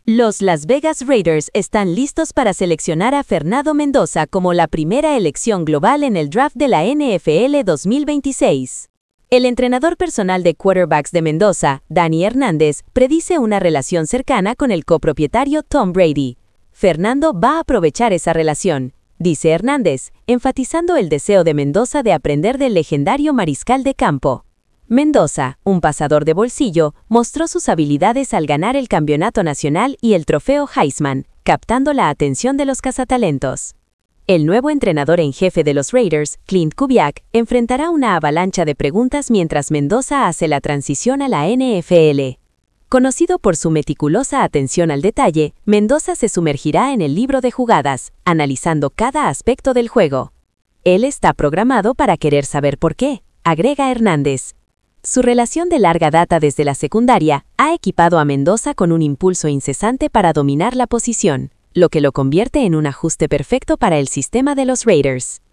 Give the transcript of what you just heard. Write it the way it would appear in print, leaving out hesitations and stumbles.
Los Las Vegas Raiders están listos para seleccionar a Fernando Mendoza como la primera elección global en el draft de la NFL 2026. El entrenador personal de quarterbacks de Mendoza, Dani Hernández, predice una relación cercana con el copropietario Tom Brady. Fernando va a aprovechar esa relación, dice Hernández, enfatizando el deseo de Mendoza de aprender del legendario mariscal de campo. Mendoza, un pasador de bolsillo, mostró sus habilidades al ganar el campeonato nacional y el trofeo Heisman, captando la atención de los cazatalentos. El nuevo entrenador en jefe de los Raiders, Clint Kubiak, enfrentará una avalancha de preguntas mientras Mendoza hace la transición a la NFL. Conocido por su meticulosa atención al detalle, Mendoza se sumergirá en el libro de jugadas, analizando cada aspecto del juego. Él está programado para querer saber por qué, agrega Hernández. Su relación de larga data desde la secundaria ha equipado a Mendoza con un impulso incesante para dominar la posición, lo que lo convierte en un ajuste perfecto para el sistema de los Raiders.